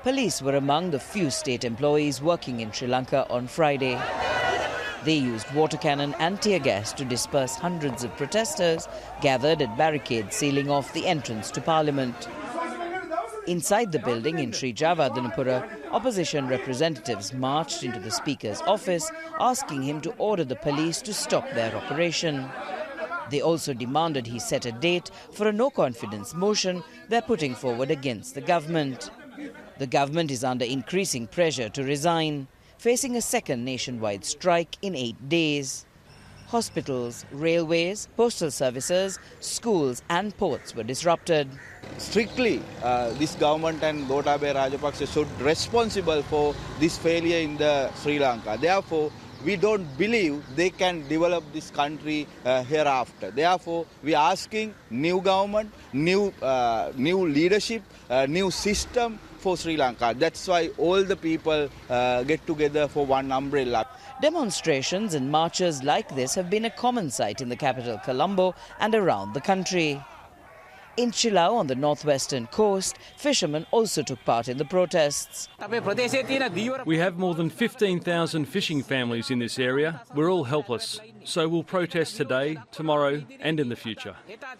Police were among the few state employees working in Sri Lanka on Friday. They used water cannon and tear gas to disperse hundreds of protesters gathered at barricades sealing off the entrance to Parliament. Inside the building in Sri Javadanapura, opposition representatives marched into the Speaker's office, asking him to order the police to stop their operation. They also demanded he set a date for a no-confidence motion they're putting forward against the government. The government is under increasing pressure to resign, facing a second nationwide strike in 8 days. Hospitals, railways, postal services, schools and ports were disrupted. Strictly, this government and Gotabaya Rajapaksa should be responsible for this failure in the Sri Lanka. Therefore, we don't believe they can develop this country hereafter. Therefore, we are asking new government, new leadership, new system for Sri Lanka. That's why all the people get together for one umbrella. Demonstrations and marches like this have been a common sight in the capital Colombo and around the country. In Chilau on the northwestern coast, fishermen also took part in the protests. We have more than 15,000 fishing families in this area. We're all helpless. So we'll protest today, tomorrow and in the future.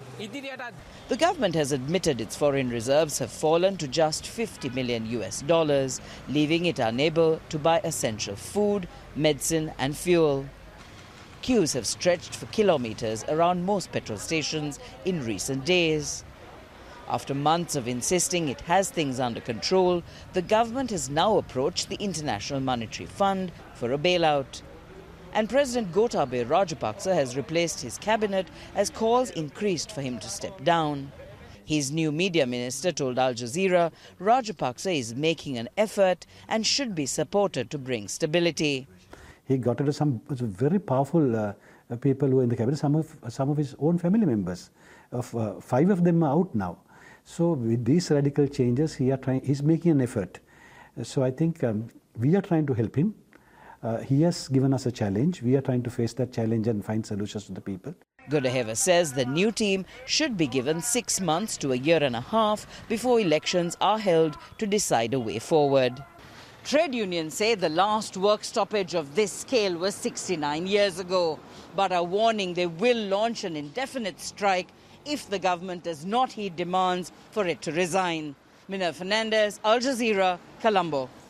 The government has admitted its foreign reserves have fallen to just $50 million, leaving it unable to buy essential food, medicine and fuel. Queues have stretched for kilometers around most petrol stations in recent days. After months of insisting it has things under control, the government has now approached the International Monetary Fund for a bailout. And President Gotabaya Rajapaksa has replaced his cabinet as calls increased for him to step down. His new media minister told Al Jazeera Rajapaksa is making an effort and should be supported to bring stability. He got into some very powerful people who are in the cabinet, some of his own family members. 5 of them are out now. So with these radical changes, he's making an effort. So I think we are trying to help him. He has given us a challenge. We are trying to face that challenge and find solutions to the people. Godaheva says the new team should be given 6 months to a year and a half before elections are held to decide a way forward. Trade unions say the last work stoppage of this scale was 69 years ago, but are warning they will launch an indefinite strike if the government does not heed demands for it to resign. Mina Fernandez, Al Jazeera, Colombo.